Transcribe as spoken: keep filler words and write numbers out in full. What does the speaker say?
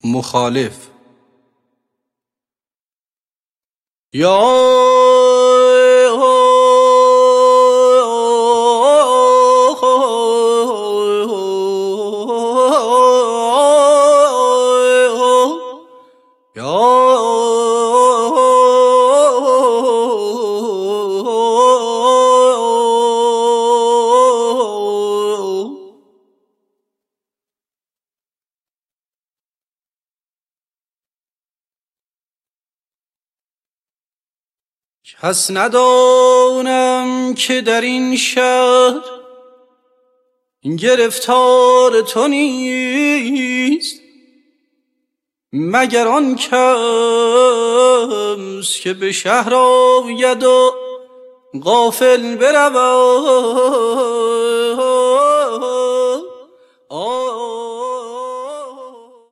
مخالف. یا کس ندانم که در این شهر گرفتار تو نیست، مگر آن کس که به شهر آید و غافل برود.